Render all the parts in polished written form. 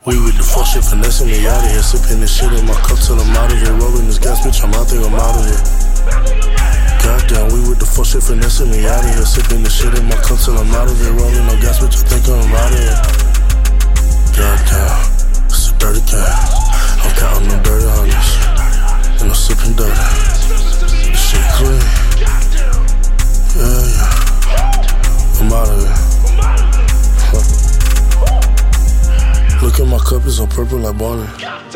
We with the fuck shit, finessing me out of here. Sipping this shit in my cup till I'm out of here. Rolling this gas, bitch, I think I'm out of here. Goddamn, we with the fuck shit, finessing me out of here. Sipping this shit in my cup till I'm out of here. Rolling no gas, bitch, I think I'm out of here. Goddamn, it's a dirty game. I'm counting them dirty hundreds, and I'm sipping dirty. This shit clean. Yeah. I'm out of here. Look at my cup, it's on purple like Barney.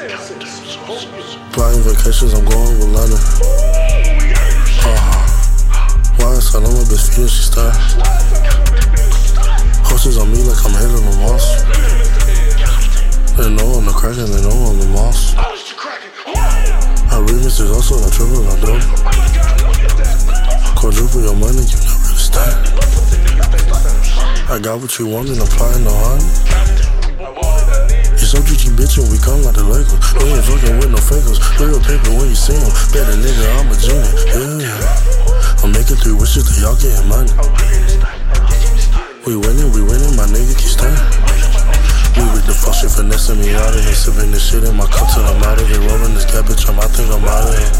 Flying vacations, I'm going with London. Why is I know my bitch feeling she started. Horses on me like I'm headed on Moss. They know I'm the crack and they know I'm the moss. I remix is also a triple, I do. Quadruple your money, you never really stay. I got what you want and applying no honey. So GG bitch and we come like the Lakers. We ain't fucking with no fakers. Real paper when you see them. Better nigga, I'm a genie. Yeah. I'm making 3 wishes that y'all getting money. We winning, my nigga keep staying. We with the fuck shit, finessing me out of here. Sipping this shit in my cup till I'm out of here. Rolling this gas, bitch, I think I'm out of here.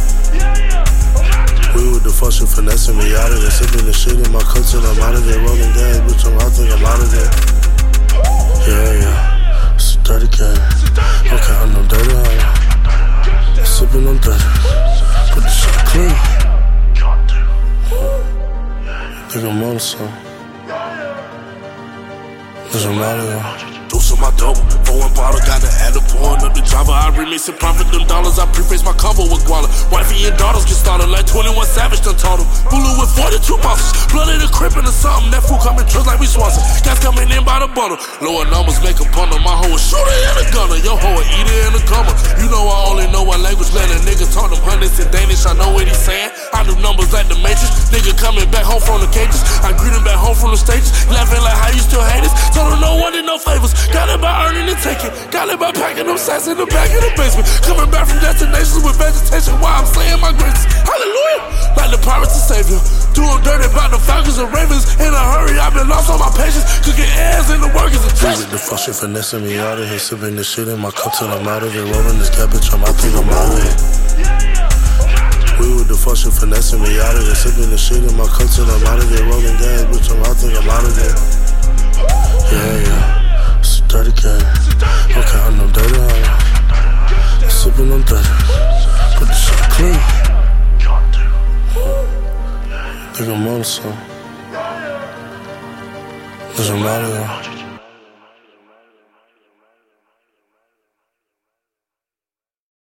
We with the fuck shit, finessing me out of here. Sipping this shit in my cup till I'm out of here. Rolling gas, bitch, I think I'm out of here. Yeah. Dirty game. Okay, I know dirty honey. Sipping on dirty. Put the shit clean. Think I'm on some. Cause I'm out of here. Deuce on my double, 4-1 bottle, got the adder pouring up the driver. I remix and profit them dollars, I preface my combo with guala. Wifey and daughters get started like 21 Savage done taught them. Bulu with 42 bosses, blood in the crib or something. That food coming trucks like we Swanson. Gas coming in by the bundle. Lower numbers make a bundle. My hoe a shooter and a gunner. Yo hoe a eater and a comer. You know I only know one language, let a nigga talk them hundreds in Danish. I know what he's saying. I do numbers like the Matrix. Nigga coming back home from the cages. I greet him back home from the stages. Laughing like how you still hate us. Told him no one did no favors. Got it by earning and taking. Got it by packing them sacks in the back of the basement. Coming back from destinations with vegetation while I'm saying my graces. Hallelujah. Like the pirates and savior. Doing dirty about the Falcons and Ravens. In a hurry, I've been lost on my patience. Cooking eggs in the workers and trash. The fuck shit, finessing me out of here. Sipping this shit in my cup till I'm out of it. Rolling this gas, bitch, I think I'm out of it. We with the fuck shit, finessing me out of it. Sipping this shit in my cup till I'm out of it. Rolling gas, bitch, I think I'm out of it. Yeah. Dirty game. Okay, I know dirty honey. Sipping on dirty. Put the shit clean. Think I'm on some. Cause I'm out of here.